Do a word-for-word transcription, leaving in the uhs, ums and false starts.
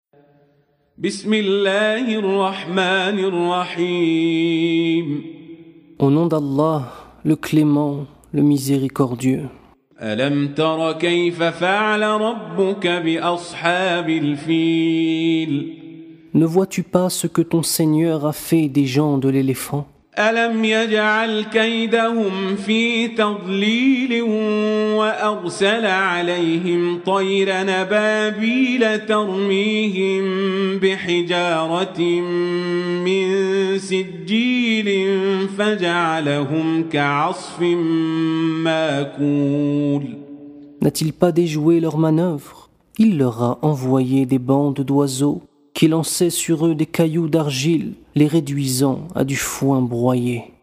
بسم الله الرحمن الرحيم Au nom d'Allah, le clément, le miséricordieux. ألم تر كيف فعل ربك بأصحاب الفيل Ne vois-tu pas ce que ton Seigneur a fait des gens de l'éléphant? ألم يجعل كيدهم في تضليل وأرسل عليهم طير نبابيل ترميهم بحجارة من سجيل فجعلهم كعصف ماكول. N'a-t-il pas déjoué leur manœuvre? Il leur a envoyé des bandes d'oiseaux qui lançaient sur eux des cailloux d'argile, les réduisant à du foin broyé.